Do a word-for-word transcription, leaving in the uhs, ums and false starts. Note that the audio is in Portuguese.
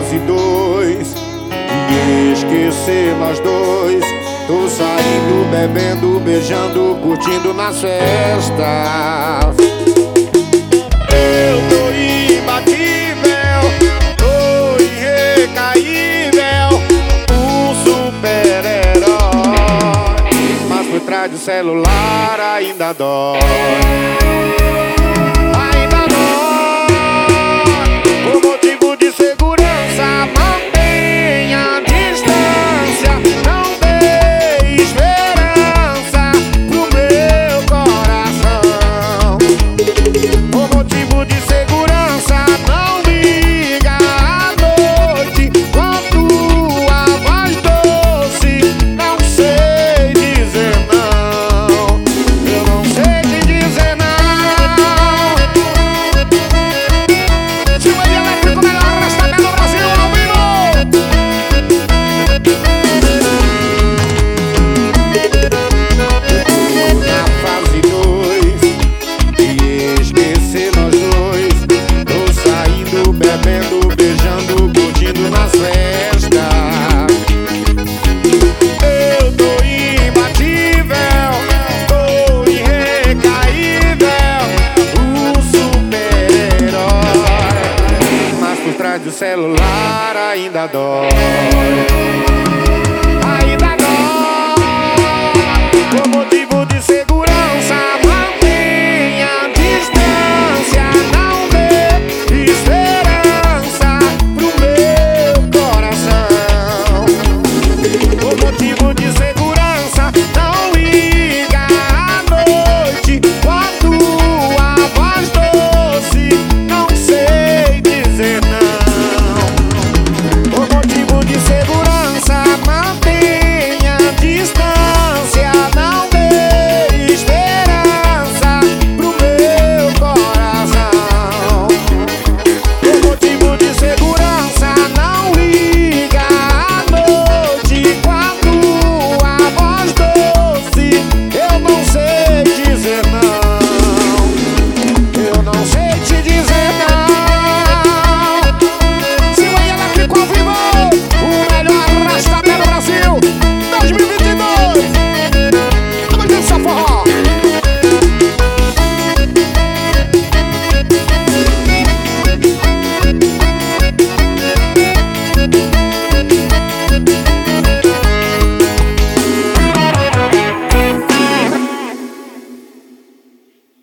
fase dois e esquecer nós dois. Tô saindo, bebendo, beijando, curtindo nas festas. Eu tô imbatível, tô irrecaível, um super-herói, mas por trás do celular ainda dói. Ainda dói. Por motivo de segurança, mantenha a distância. Não dê esperança pro meu coração. Por motivo de segurança, não liga à noite com tua voz doce. Não sei dizer não, eu não sei te dizer não. Tio Eli Elétrico, melhor restaurante do Brasil, ao vivo. Na fase dois e esquecer nós dois. Tô saindo, bebendo, beijando, curtindo nas festas. Eu tô imbatível, tô irrecaível, um super-herói, mas por trás do celular ainda dói. Ainda dói. Por motivo de segurança,